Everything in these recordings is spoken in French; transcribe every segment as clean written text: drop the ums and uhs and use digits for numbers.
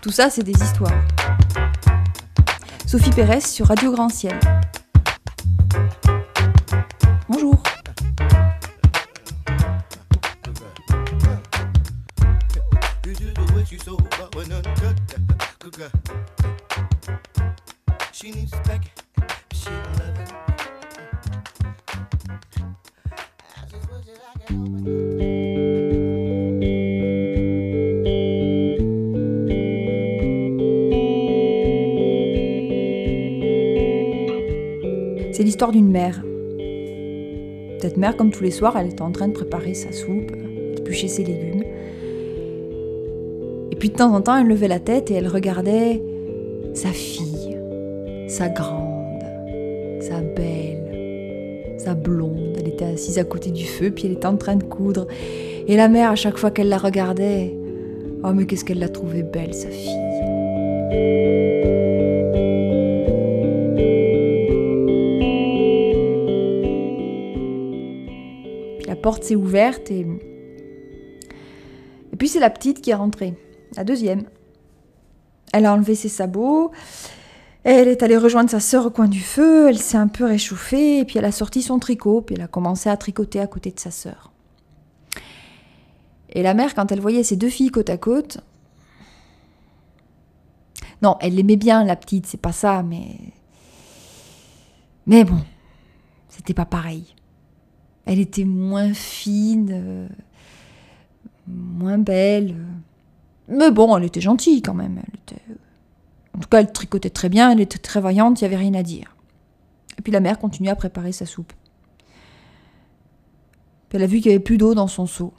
Tout ça, c'est des histoires. Sophie Pérez sur Radio Grand Ciel. Bonjour. C'est l'histoire d'une mère. Cette mère, comme tous les soirs, elle était en train de préparer sa soupe, d'éplucher ses légumes. Et puis de temps en temps, elle levait la tête et elle regardait sa fille, sa grande, sa belle, sa blonde. Elle était assise à côté du feu, puis elle était en train de coudre. Et la mère, à chaque fois qu'elle la regardait, oh mais qu'est-ce qu'elle la trouvait belle, sa fille. La porte s'est ouverte et puis c'est la petite qui est rentrée, la deuxième. Elle a enlevé ses sabots, elle est allée rejoindre sa sœur au coin du feu, elle s'est un peu réchauffée et puis elle a sorti son tricot, puis elle a commencé à tricoter à côté de sa sœur. Et la mère, quand elle voyait ces deux filles côte à côte, non, elle l'aimait bien la petite, c'est pas ça, mais bon, c'était pas pareil. Elle était moins fine, moins belle. Mais bon, elle était gentille quand même. En tout cas, elle tricotait très bien, elle était très vaillante, il n'y avait rien à dire. Et puis la mère continuait à préparer sa soupe. Puis elle a vu qu'il n'y avait plus d'eau dans son seau.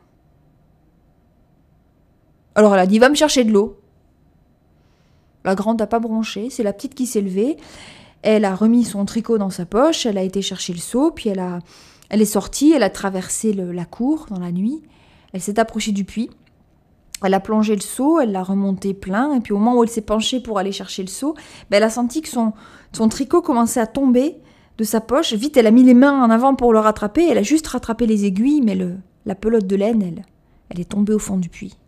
Alors elle a dit, va me chercher de l'eau. La grande n'a pas bronché, c'est la petite qui s'est levée. Elle a remis son tricot dans sa poche, elle a été chercher le seau, puis elle est sortie, elle a traversé la cour dans la nuit, elle s'est approchée du puits, elle a plongé le seau, elle l'a remonté plein, et puis au moment où elle s'est penchée pour aller chercher le seau, elle a senti que son tricot commençait à tomber de sa poche. Vite, elle a mis les mains en avant pour le rattraper, elle a juste rattrapé les aiguilles, mais la pelote de laine, elle est tombée au fond du puits.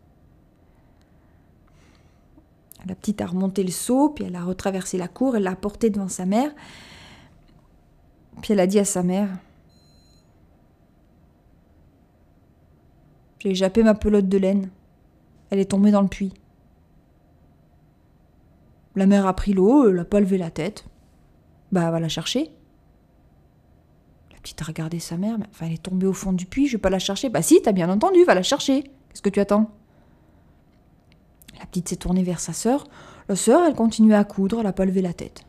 La petite a remonté le seau, puis elle a retraversé la cour, elle l'a porté devant sa mère, puis elle a dit à sa mère, j'ai jappé ma pelote de laine. Elle est tombée dans le puits. La mère a pris l'eau, elle n'a pas levé la tête. Bah, elle va la chercher. La petite a regardé sa mère, mais enfin, elle est tombée au fond du puits, je vais pas la chercher. Bah si, t'as bien entendu, va la chercher. Qu'est-ce que tu attends ? La petite s'est tournée vers sa sœur. La sœur, elle continuait à coudre, elle n'a pas levé la tête.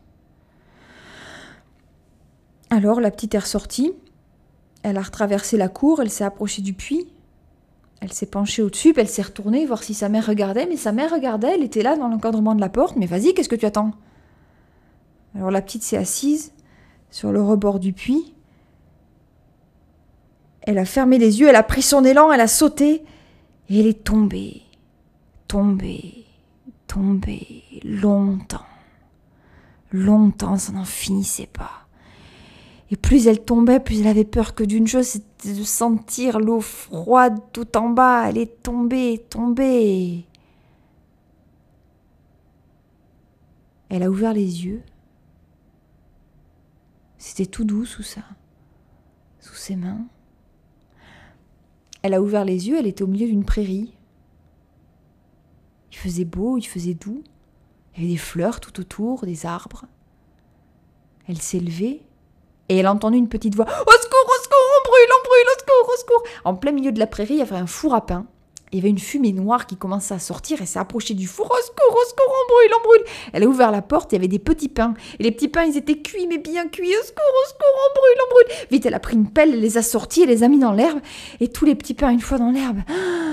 Alors, la petite est ressortie. Elle a retraversé la cour, elle s'est approchée du puits. Elle s'est penchée au-dessus, puis elle s'est retournée voir si sa mère regardait. Mais sa mère regardait, elle était là dans l'encadrement de la porte. Mais vas-y, qu'est-ce que tu attends ? Alors la petite s'est assise sur le rebord du puits. Elle a fermé les yeux, elle a pris son élan, elle a sauté. Et elle est tombée, longtemps. Longtemps, ça n'en finissait pas. Et plus elle tombait, plus elle avait peur que d'une chose, c'était de sentir l'eau froide tout en bas. Elle est tombée. Elle a ouvert les yeux. C'était tout doux sous ses mains. Elle a ouvert les yeux, elle était au milieu d'une prairie. Il faisait beau, il faisait doux. Il y avait des fleurs tout autour, des arbres. Elle s'est levée. Et elle a entendu une petite voix. Au secours, on brûle, au secours. En plein milieu de la prairie, il y avait un four à pain. Il y avait une fumée noire qui commençait à sortir et s'est approchée du four. Au secours, on brûle. Elle a ouvert la porte, il y avait des petits pains. Et les petits pains, ils étaient cuits, mais bien cuits. Au secours, on brûle. Vite, elle a pris une pelle, elle les a sortis, elle les a mis dans l'herbe. Et tous les petits pains, une fois dans l'herbe.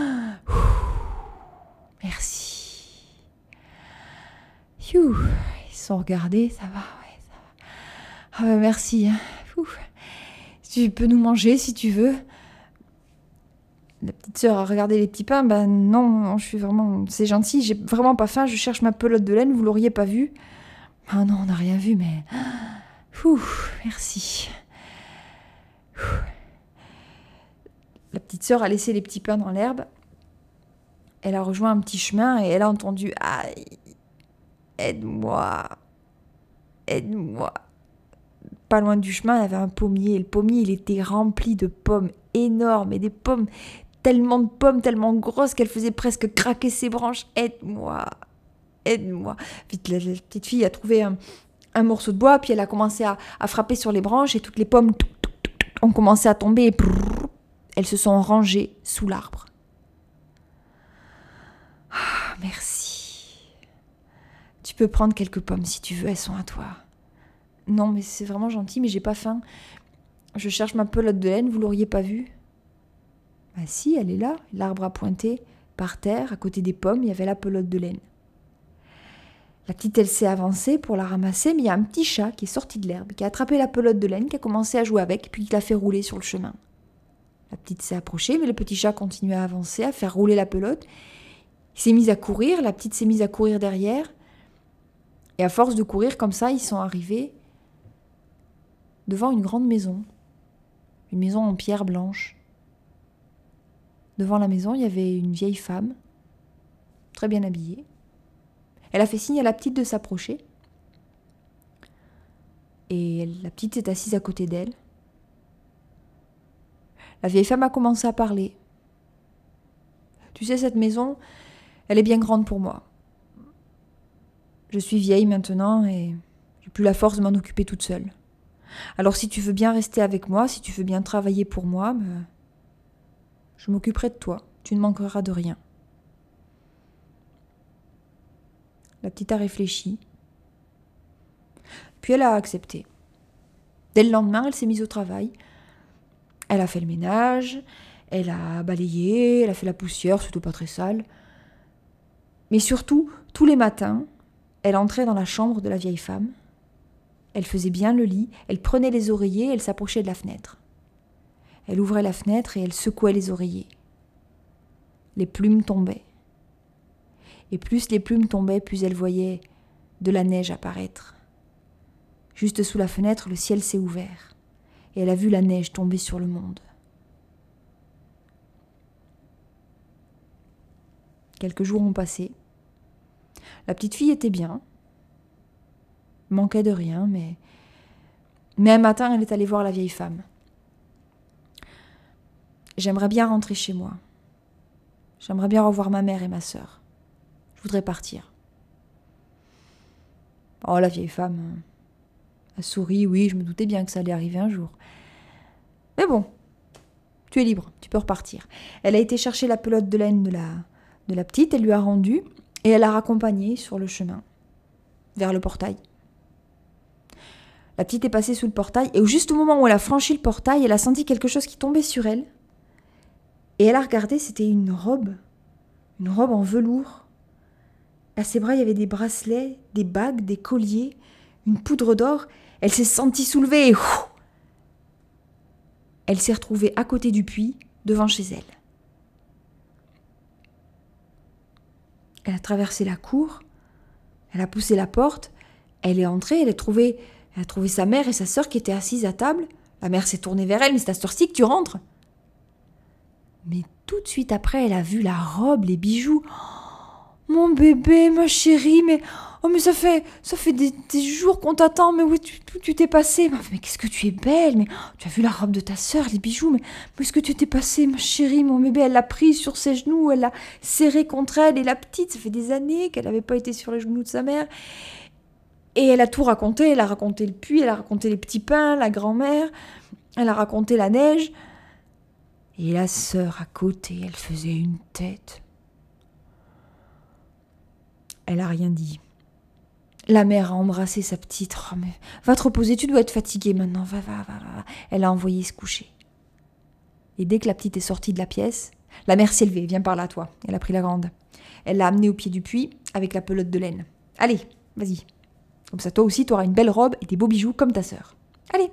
Merci. Ils se sont regardés, ça va. Ah bah merci. Tu peux nous manger si tu veux. La petite sœur a regardé les petits pains. Ben non, je suis vraiment... C'est gentil, j'ai vraiment pas faim, je cherche ma pelote de laine, vous l'auriez pas vue. Ah non, on n'a rien vu, mais... Merci. La petite sœur a laissé les petits pains dans l'herbe. elle a rejoint un petit chemin et elle a entendu « Aïe, aide-moi, aide-moi ». Pas loin du chemin, il y avait un pommier. Et le pommier, il était rempli de pommes énormes et des pommes, tellement de pommes, tellement grosses qu'elle faisait presque craquer ses branches. « Aide-moi, aide-moi ». Vite, la petite fille a trouvé un morceau de bois, puis elle a commencé à frapper sur les branches et toutes les pommes ont commencé à tomber et elles se sont rangées sous l'arbre. Ah, merci. Tu peux prendre quelques pommes si tu veux, elles sont à toi. Non, mais c'est vraiment gentil, mais j'ai pas faim. Je cherche ma pelote de laine, vous l'auriez pas vue? Ah si, elle est là, l'arbre a pointé. Par terre, à côté des pommes, il y avait la pelote de laine. La petite, elle s'est avancée pour la ramasser, mais il y a un petit chat qui est sorti de l'herbe, qui a attrapé la pelote de laine, qui a commencé à jouer avec, puis qui l'a fait rouler sur le chemin. La petite s'est approchée, mais le petit chat continuait à avancer, à faire rouler la pelote. Il s'est mis à courir, la petite s'est mise à courir derrière. Et à force de courir comme ça, ils sont arrivés devant une grande maison. Une maison en pierre blanche. Devant la maison, il y avait une vieille femme, très bien habillée. Elle a fait signe à la petite de s'approcher. Et la petite s'est assise à côté d'elle. La vieille femme a commencé à parler. Tu sais, cette maison, elle est bien grande pour moi. Je suis vieille maintenant et j'ai plus la force de m'en occuper toute seule. Alors si tu veux bien rester avec moi, si tu veux bien travailler pour moi, je m'occuperai de toi. Tu ne manqueras de rien. La petite a réfléchi. Puis elle a accepté. Dès le lendemain, elle s'est mise au travail. Elle a fait le ménage, elle a balayé, elle a fait la poussière, surtout pas très sale. Mais surtout, tous les matins, elle entrait dans la chambre de la vieille femme. Elle faisait bien le lit, elle prenait les oreillers, elle s'approchait de la fenêtre. Elle ouvrait la fenêtre et elle secouait les oreillers. Les plumes tombaient. Et plus les plumes tombaient, plus elle voyait de la neige apparaître. Juste sous la fenêtre, le ciel s'est ouvert. Et elle a vu la neige tomber sur le monde. Quelques jours ont passé. La petite fille était bien. Manquait de rien, mais un matin, elle est allée voir la vieille femme. J'aimerais bien rentrer chez moi. J'aimerais bien revoir ma mère et ma sœur. Je voudrais partir. Oh, la vieille femme a souri. Oui, je me doutais bien que ça allait arriver un jour. Mais bon, tu es libre, tu peux repartir. Elle a été chercher la pelote de laine de la petite, elle lui a rendu et elle l'a raccompagnée sur le chemin, vers le portail. La petite est passée sous le portail et juste au moment où elle a franchi le portail, elle a senti quelque chose qui tombait sur elle. Et elle a regardé, c'était une robe en velours. À ses bras, il y avait des bracelets, des bagues, des colliers, une poudre d'or. Elle s'est sentie soulevée et elle s'est retrouvée à côté du puits, devant chez elle. Elle a traversé la cour, elle a poussé la porte, elle est entrée, elle a trouvé sa mère et sa sœur qui étaient assises à table. La mère s'est tournée vers elle, mais c'est à cette heure-ci que tu rentres. Mais tout de suite après, elle a vu la robe, les bijoux. Oh, mon bébé, ma chérie, mais ça fait des jours qu'on t'attend, mais où tu t'es passée? Mais qu'est-ce que tu es belle, mais tu as vu la robe de ta sœur, les bijoux, mais où est-ce que tu t'es passée, ma chérie, mon bébé? Elle l'a prise sur ses genoux, elle l'a serrée contre elle, et la petite, ça fait des années qu'elle n'avait pas été sur les genoux de sa mère. Et elle a tout raconté, elle a raconté le puits, elle a raconté les petits pains, la grand-mère, elle a raconté la neige. Et la sœur à côté, elle faisait une tête. Elle a rien dit. La mère a embrassé sa petite. Oh, mais va te reposer, tu dois être fatiguée maintenant. Va. Elle a envoyé se coucher. Et dès que la petite est sortie de la pièce, la mère s'est levée. Viens par là, toi. Elle a pris la grande. Elle l'a amenée au pied du puits avec la pelote de laine. Allez, vas-y. Comme ça, toi aussi, tu auras une belle robe et des beaux bijoux comme ta sœur. Allez.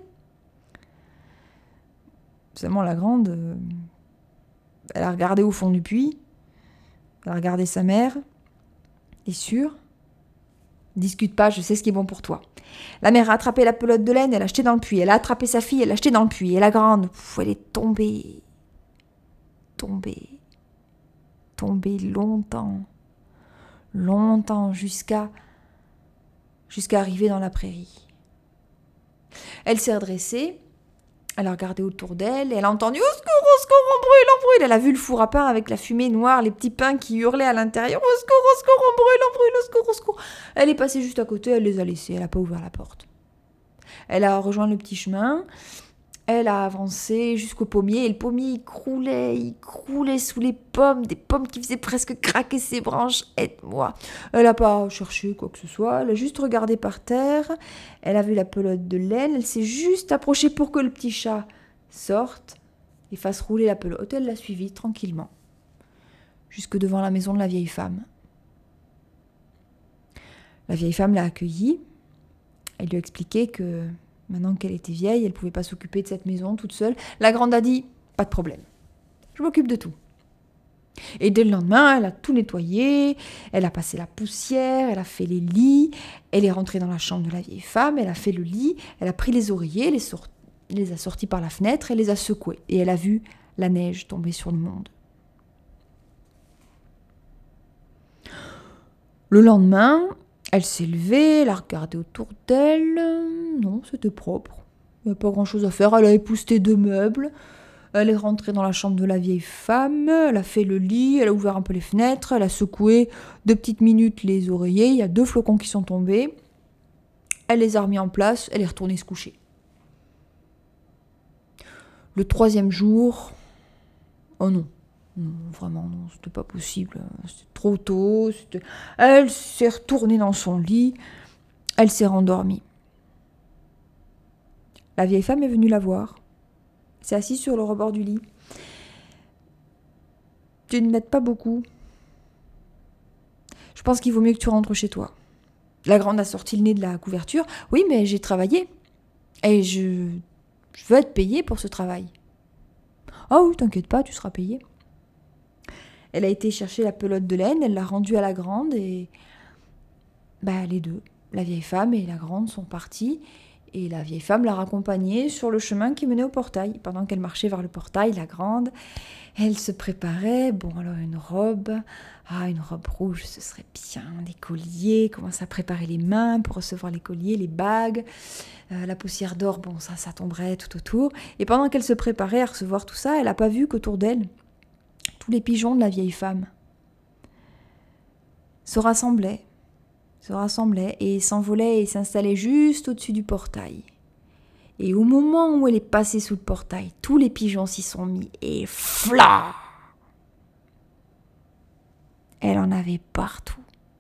Seulement, la grande, elle a regardé au fond du puits. Elle a regardé sa mère. Et sûre, discute pas, je sais ce qui est bon pour toi. La mère a attrapé la pelote de laine, elle l'a jetée dans le puits. Elle a attrapé sa fille, elle l'a jetée dans le puits. Et la grande, elle est tombée. tomber longtemps, jusqu'à arriver dans la prairie. Elle s'est redressée, elle a regardé autour d'elle, et elle a entendu « Au secours, on brûle !» Elle a vu le four à pain avec la fumée noire, les petits pains qui hurlaient à l'intérieur « Au secours, on brûle, au secours !» Elle est passée juste à côté, elle les a laissés, elle n'a pas ouvert la porte. Elle a rejoint le petit chemin, elle a avancé jusqu'au pommier, et le pommier il croulait sous les pommes, des pommes qui faisaient presque craquer ses branches. Aide-moi. Elle n'a pas cherché quoi que ce soit, elle a juste regardé par terre, elle a vu la pelote de laine, elle s'est juste approchée pour que le petit chat sorte et fasse rouler la pelote. Elle l'a suivi tranquillement, jusque devant la maison de la vieille femme. La vieille femme l'a accueillie, elle lui a expliqué que maintenant qu'elle était vieille, elle ne pouvait pas s'occuper de cette maison toute seule. La grande a dit « Pas de problème, je m'occupe de tout ». Et dès le lendemain, elle a tout nettoyé, elle a passé la poussière, elle a fait les lits, elle est rentrée dans la chambre de la vieille femme, elle a fait le lit, elle a pris les oreillers, les a sortis par la fenêtre, elle les a secoués. Et elle a vu la neige tomber sur le monde. Le lendemain, elle s'est levée, elle a regardé autour d'elle. Non, c'était propre. Il n'y a pas grand-chose à faire. Elle a épousseté 2 meubles. Elle est rentrée dans la chambre de la vieille femme. Elle a fait le lit, elle a ouvert un peu les fenêtres. Elle a secoué 2 petites minutes les oreillers. Il y a 2 flocons qui sont tombés. Elle les a remis en place. Elle est retournée se coucher. Le 3e jour... Oh non. Non, vraiment, non, c'était pas possible. C'était trop tôt. Elle s'est retournée dans son lit. Elle s'est rendormie. La vieille femme est venue la voir. Elle s'est assise sur le rebord du lit. Tu ne m'aides pas beaucoup. Je pense qu'il vaut mieux que tu rentres chez toi. La grande a sorti le nez de la couverture. Oui, mais j'ai travaillé. Et je veux être payée pour ce travail. Ah oui, t'inquiète pas, tu seras payée. Elle a été chercher la pelote de laine, elle l'a rendue à la grande et les deux, la vieille femme et la grande, sont parties. Et la vieille femme l'a raccompagnée sur le chemin qui menait au portail. Pendant qu'elle marchait vers le portail, la grande, elle se préparait. Bon, alors une robe rouge, ce serait bien. Des colliers, commence à préparer les mains pour recevoir les colliers, les bagues. La poussière d'or, bon, ça tomberait tout autour. Et pendant qu'elle se préparait à recevoir tout ça, elle n'a pas vu qu'autour d'elle, tous les pigeons de la vieille femme se rassemblaient et s'envolaient et s'installaient juste au-dessus du portail. Et au moment où elle est passée sous le portail, tous les pigeons s'y sont mis et fla! Elle en avait partout.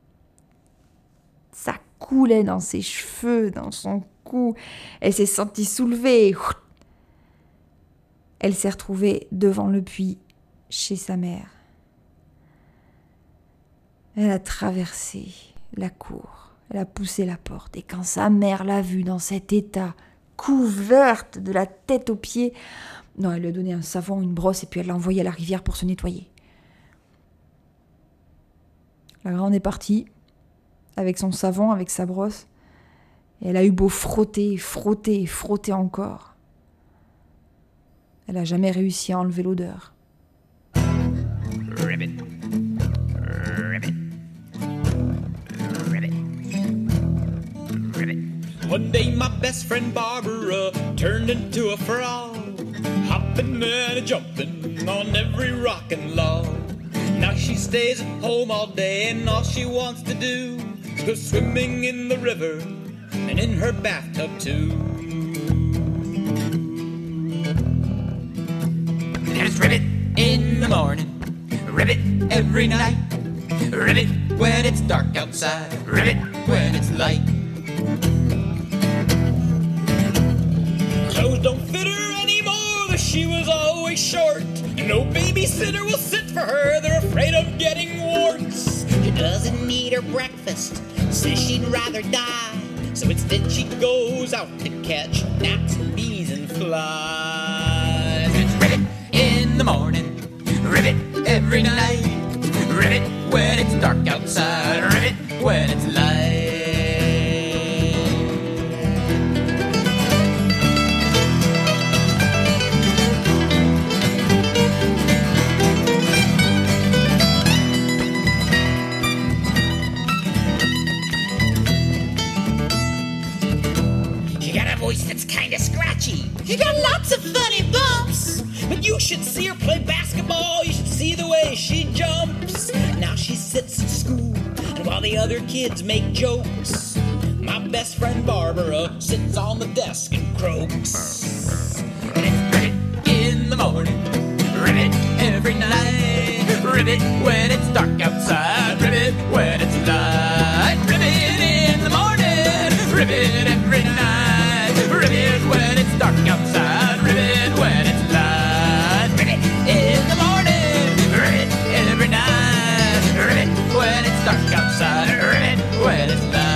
Ça coulait dans ses cheveux, dans son cou. Elle s'est sentie soulevée. Elle s'est retrouvée devant le puits chez sa mère. Elle a traversé la cour, elle a poussé la porte, et quand sa mère l'a vue dans cet état, couverte de la tête aux pieds, non, elle lui a donné un savon, une brosse, et puis elle l'a envoyée à la rivière pour se nettoyer. La grande est partie, avec son savon, avec sa brosse, et elle a eu beau frotter encore. Elle n'a jamais réussi à enlever l'odeur. Ribbit. Ribbit. Ribbit. Ribbit. One day my best friend Barbara turned into a frog, hopping and jumping on every rock and log. Now she stays at home all day and all she wants to do is go swimming in the river and in her bathtub too. There's Ribbit in the morning, Ribbit every night, Ribbit when it's dark outside, Ribbit when it's light. Clothes don't fit her anymore, but she was always short, and no babysitter will sit for her, they're afraid of getting warts. She doesn't need her breakfast, says she'd rather die, so instead she goes out to catch gnats and bees and flies. It's Ribbit in the morning, Ribbit every night, Ribbit when it's dark outside, Ribbit when it's light. got a voice that's kinda scratchy. She got lots of funny bumps. But you should see her play basketball. You should see the way she jumps. Now she sits in school, and while the other kids make jokes, my best friend Barbara sits on the desk and croaks. And it's ribbit in the morning, ribbit every night, ribbit when it's dark outside, ribbit when it's light, ribbit in the morning, ribbit every night, ribbit when it's dark outside, ribbit when it's light, ribbit in the morning, ribbit every night, ribbit when it's dark outside, ribbit when it's light.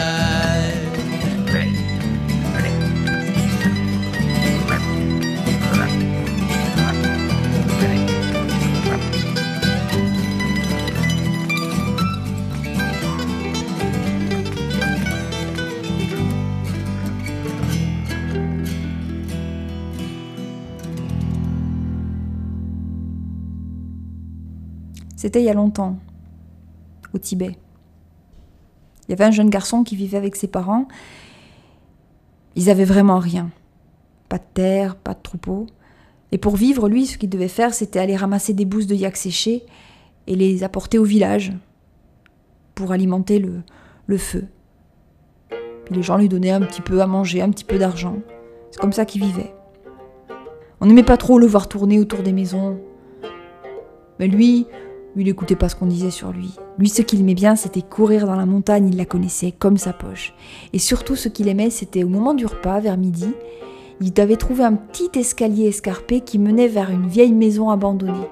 C'était il y a longtemps, au Tibet. Il y avait un jeune garçon qui vivait avec ses parents. Ils avaient vraiment rien. Pas de terre, pas de troupeau. Et pour vivre, lui, ce qu'il devait faire, c'était aller ramasser des bousses de yak séchées et les apporter au village pour alimenter le feu. Puis les gens lui donnaient un petit peu à manger, un petit peu d'argent. C'est comme ça qu'il vivait. On n'aimait pas trop le voir tourner autour des maisons. Mais lui, il n'écoutait pas ce qu'on disait sur lui. Lui, ce qu'il aimait bien, c'était courir dans la montagne, il la connaissait comme sa poche. Et surtout, ce qu'il aimait, c'était au moment du repas, vers midi, il avait trouvé un petit escalier escarpé qui menait vers une vieille maison abandonnée.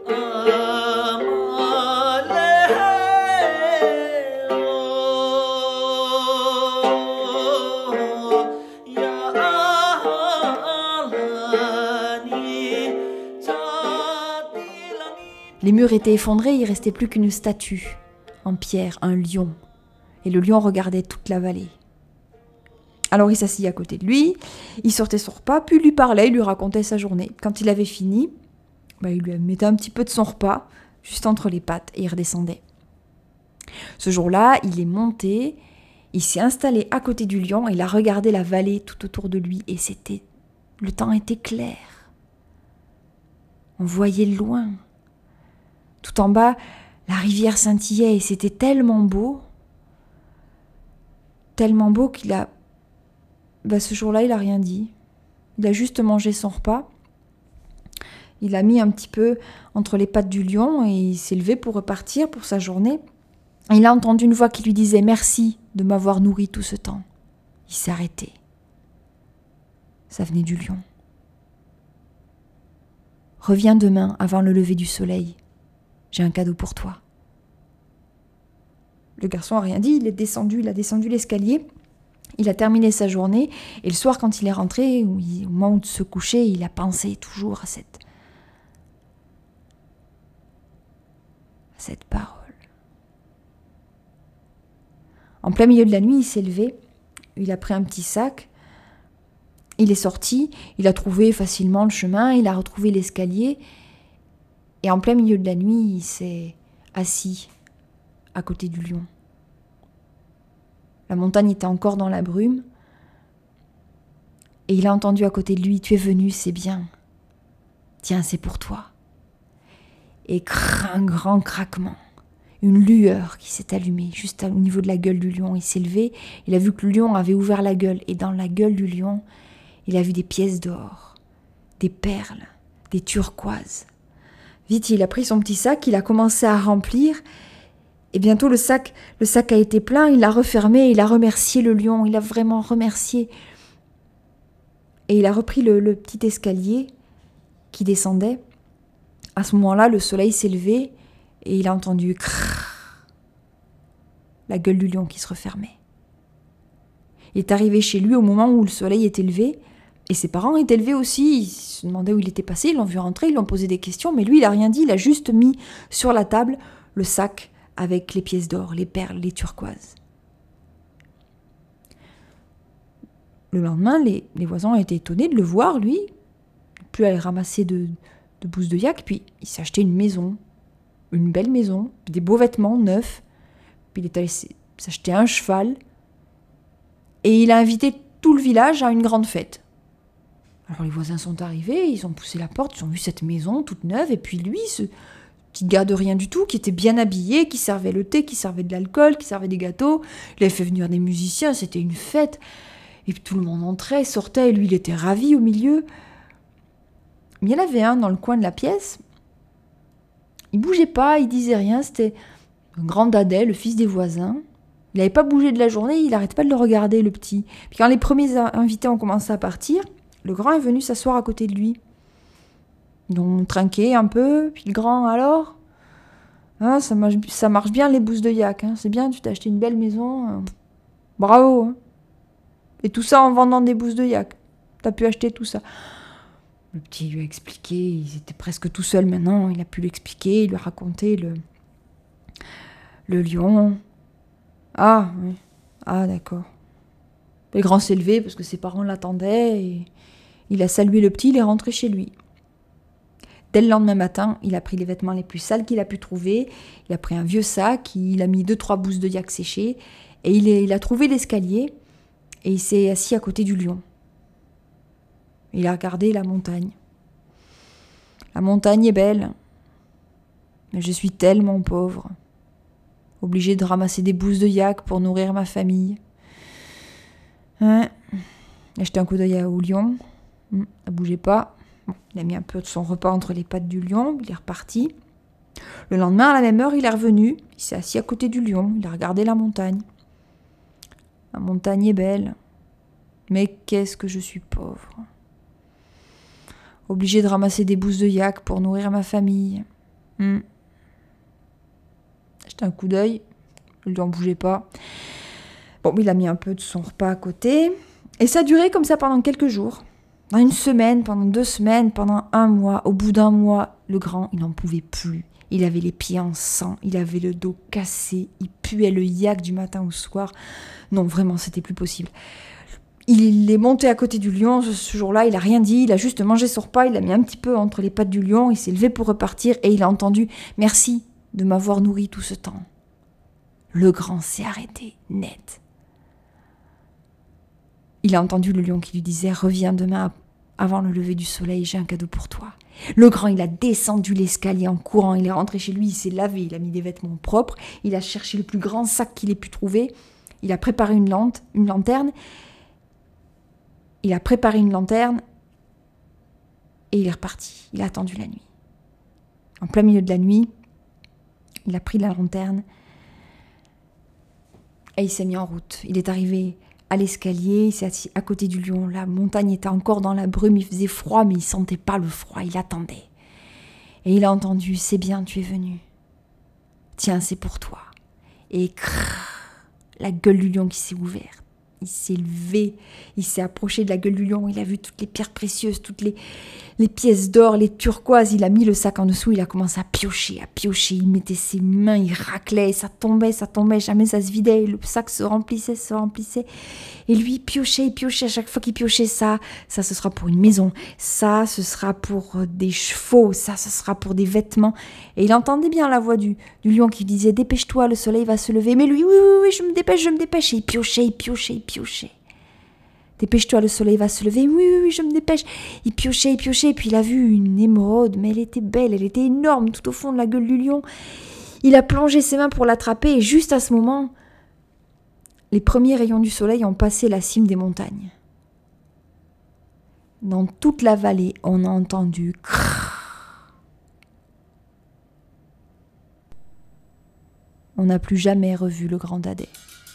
Les murs étaient effondrés, il restait plus qu'une statue, en pierre, un lion. Et le lion regardait toute la vallée. Alors il s'assit à côté de lui, il sortait son repas, puis il lui parlait, il lui racontait sa journée. Quand il avait fini, il lui mettait un petit peu de son repas, juste entre les pattes, et il redescendait. Ce jour-là, il est monté, il s'est installé à côté du lion, il a regardé la vallée tout autour de lui, et le temps était clair. On voyait loin. Tout en bas, la rivière scintillait et c'était tellement beau qu'il a... ce jour-là, il n'a rien dit. Il a juste mangé son repas. Il a mis un petit peu entre les pattes du lion et il s'est levé pour repartir pour sa journée. Il a entendu une voix qui lui disait « Merci de m'avoir nourri tout ce temps ». Il s'est arrêté. Ça venait du lion. « Reviens demain avant le lever du soleil. J'ai un cadeau pour toi. » Le garçon n'a rien dit, il a descendu l'escalier, il a terminé sa journée, et le soir quand il est rentré, au moment de se coucher, il a pensé toujours à cette parole. En plein milieu de la nuit, il s'est levé, il a pris un petit sac, il est sorti, il a trouvé facilement le chemin, il a retrouvé l'escalier, et en plein milieu de la nuit, il s'est assis à côté du lion. La montagne était encore dans la brume. Et il a entendu à côté de lui « Tu es venu, c'est bien. Tiens, c'est pour toi. » Et un grand craquement. Une lueur qui s'est allumée juste au niveau de la gueule du lion. Il s'est levé, il a vu que le lion avait ouvert la gueule. Et dans la gueule du lion, il a vu des pièces d'or, des perles, des turquoises. Vite, il a pris son petit sac, il a commencé à remplir. Et bientôt, le sac a été plein, il l'a refermé, il a remercié le lion, il a vraiment remercié. Et il a repris le petit escalier qui descendait. À ce moment-là, le soleil s'est levé et il a entendu la gueule du lion qui se refermait. Il est arrivé chez lui au moment où le soleil était levé. Et ses parents étaient levés aussi, ils se demandaient où il était passé, ils l'ont vu rentrer, ils lui ont posé des questions, mais lui il n'a rien dit, il a juste mis sur la table le sac avec les pièces d'or, les perles, les turquoises. Le lendemain, les voisins ont été étonnés de le voir, lui, plus aller ramasser de bousses de yak, puis il s'est acheté une maison, une belle maison, des beaux vêtements neufs, puis il est allé s'acheter un cheval, et il a invité tout le village a une grande fête. Alors les voisins sont arrivés, ils ont poussé la porte, ils ont vu cette maison toute neuve, et puis lui, ce petit gars de rien du tout, qui était bien habillé, qui servait le thé, qui servait de l'alcool, qui servait des gâteaux, il avait fait venir des musiciens, c'était une fête. Et puis tout le monde entrait, sortait, et lui il était ravi au milieu. Mais il y en avait un dans le coin de la pièce, il bougeait pas, il disait rien, c'était un grand dadais, le fils des voisins. Il n'avait pas bougé de la journée, il n'arrêtait pas de le regarder, le petit. Puis quand les premiers invités ont commencé à partir, le grand est venu s'asseoir à côté de lui. Ils ont trinqué un peu, puis le grand, alors hein, ça marche bien les bousses de yak, hein. C'est bien, tu t'es acheté une belle maison. Bravo, hein. Et tout ça en vendant des bousses de yak. T'as pu acheter tout ça. Le petit lui a expliqué, ils étaient presque tout seuls maintenant, il a pu l'expliquer, il lui a raconté le lion. Ah, oui. Ah, d'accord. Le grand s'est levé parce que ses parents l'attendaient et il a salué le petit, il est rentré chez lui. Dès le lendemain matin, il a pris les vêtements les plus sales qu'il a pu trouver, il a pris un vieux sac, il a mis 2-3 bousses de yak séchées et il a trouvé l'escalier et il s'est assis à côté du lion. Il a regardé la montagne. La montagne est belle, mais je suis tellement pauvre. Obligé de ramasser des bousses de yak pour nourrir ma famille. Hein. Il a jeté un coup d'œil au lion. Ça bougeait pas. Bon, il a mis un peu de son repas entre les pattes du lion. Il est reparti. Le lendemain, à la même heure, il est revenu. Il s'est assis à côté du lion. Il a regardé la montagne. La montagne est belle. Mais qu'est-ce que je suis pauvre. Obligé de ramasser des bousses de yak pour nourrir ma famille. Jeté un coup d'œil, le lion bougeait pas. Bon, il a mis un peu de son repas à côté. Et ça a duré comme ça pendant quelques jours. Pendant une semaine, pendant 2 semaines, pendant 1 mois. Au bout d'1 mois, le grand, il n'en pouvait plus. Il avait les pieds en sang, il avait le dos cassé, il puait le yak du matin au soir. Non, vraiment, c'était plus possible. Il est monté à côté du lion ce jour-là, il a rien dit, il a juste mangé son repas, il l'a mis un petit peu entre les pattes du lion, il s'est levé pour repartir et il a entendu « Merci de m'avoir nourri tout ce temps ». Le grand s'est arrêté, net. Il a entendu le lion qui lui disait « Reviens demain avant le lever du soleil, j'ai un cadeau pour toi ». Le grand, il a descendu l'escalier en courant, il est rentré chez lui, il s'est lavé, il a mis des vêtements propres, il a cherché le plus grand sac qu'il ait pu trouver, il a préparé une lanterne. Il a préparé une lanterne et il est reparti. Il a attendu la nuit. En plein milieu de la nuit, il a pris la lanterne et il s'est mis en route. Il est arrivé à l'escalier, il s'est assis à côté du lion. La montagne était encore dans la brume, il faisait froid, mais il sentait pas le froid, il attendait. Et il a entendu « C'est bien, tu es venu. Tiens, c'est pour toi. » Et la gueule du lion qui s'est ouverte. Il s'est levé, il s'est approché de la gueule du lion, il a vu toutes les pierres précieuses, toutes les pièces d'or, les turquoises, il a mis le sac en dessous, il a commencé à piocher, il mettait ses mains, il raclait, ça tombait, jamais ça se vidait, le sac se remplissait, et lui il piochait, à chaque fois qu'il piochait ça ce sera pour une maison, ça ce sera pour des chevaux, ça ce sera pour des vêtements, et il entendait bien la voix du lion qui disait « Dépêche-toi, le soleil va se lever », mais lui « Oui, je me dépêche », et il piochait. Dépêche-toi, le soleil va se lever. Oui, je me dépêche. Il piochait, et puis il a vu une émeraude, mais elle était belle, elle était énorme, tout au fond de la gueule du lion. Il a plongé ses mains pour l'attraper, et juste à ce moment, les premiers rayons du soleil ont passé la cime des montagnes. Dans toute la vallée, on a entendu crrr. On n'a plus jamais revu le grand dadais.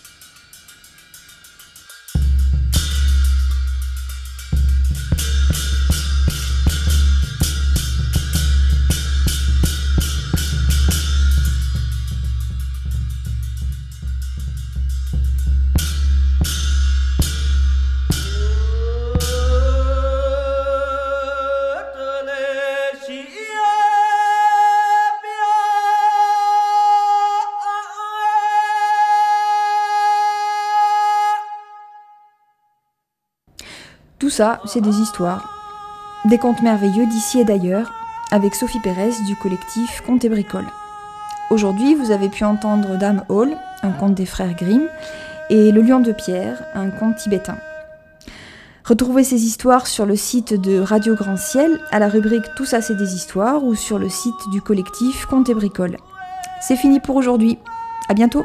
Tout ça, c'est des histoires, des contes merveilleux d'ici et d'ailleurs, avec Sophie Pérez du collectif Contes et Bricoles. Aujourd'hui, vous avez pu entendre Dame Hall, un conte des frères Grimm, et Le Lion de Pierre, un conte tibétain. Retrouvez ces histoires sur le site de Radio Grand Ciel, à la rubrique Tout ça c'est des histoires, ou sur le site du collectif Contes et Bricoles. C'est fini pour aujourd'hui. À bientôt.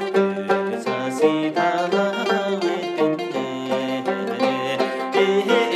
Hey, hey.